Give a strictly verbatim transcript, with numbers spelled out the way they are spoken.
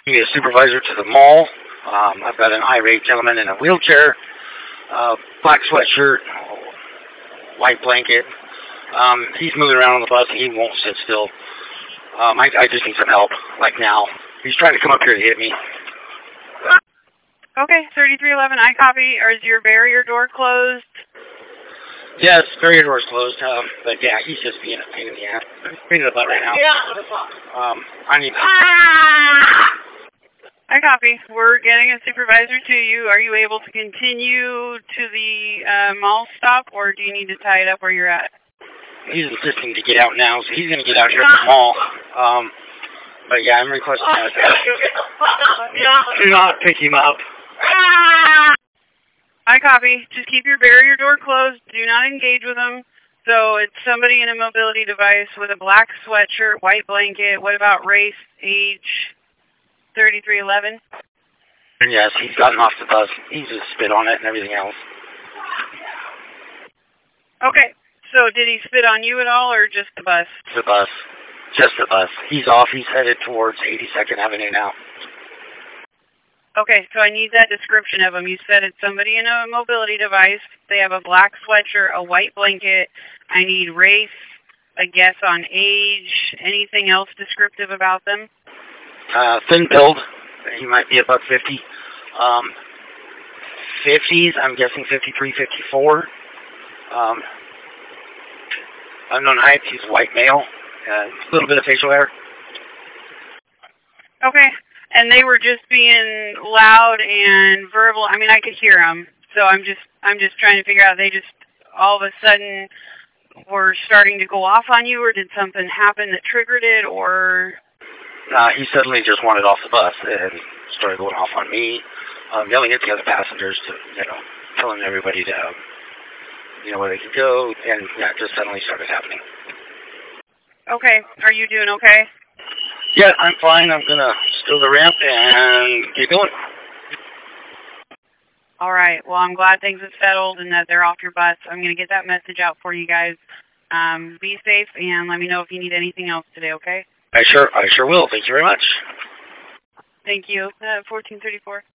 Be a supervisor to the mall. Um, I've got an irate gentleman in a wheelchair, uh, black sweatshirt, white blanket. Um, he's moving around on the bus and he won't sit still. Um, I, I just need some help, like now. He's trying to come up here to hit me. Okay, thirty-three eleven, I copy. Is your barrier door closed? Yes, barrier door's closed. Um, but yeah, he's just being a pain in the ass. Pain in the butt right now. Yeah. Um, I need. I copy. We're getting a supervisor to you. Are you able to continue to the uh, mall stop, or do you need to tie it up where you're at? He's insisting to get out now, so he's going to get out here at the mall. Um, but yeah, I'm requesting that. Do not pick him up. I copy. Just keep your barrier door closed. Do not engage with them. So it's somebody in a mobility device with a black sweatshirt, white blanket. What about race, age? thirty-three eleven? Yes, he's gotten off the bus. He just spit on it and everything else. Okay, so did he spit on you at all, or just the bus? The bus. Just the bus. He's off. He's headed towards eighty-second Avenue now. Okay, so I need that description of him. You said it's somebody in a mobility device. They have a black sweatshirt, a white blanket. I need race, a guess on age, anything else descriptive about them? Uh, thin build. He might be about fifty. Um, fifties, I'm guessing fifty-three, fifty-four. Um, unknown height, he's a white male. Uh, a little bit of facial hair. Okay, and they were just being loud and verbal. I mean, I could hear them. So I'm just, I'm just trying to figure out, they just all of a sudden were starting to go off on you, or did something happen that triggered it, or... Uh, he suddenly just wanted off the bus and started going off on me, um, yelling at the other passengers to, you know, telling everybody to, um, you know, where they could go, and yeah, it just suddenly started happening. Okay, are you doing okay? Yeah, I'm fine. I'm gonna steal the ramp and keep going. All right. Well, I'm glad things have settled and that they're off your bus. I'm gonna get that message out for you guys. Um, be safe and let me know if you need anything else today. Okay? I sure, I sure will. Thank you very much. Thank you. Uh, fourteen thirty-four.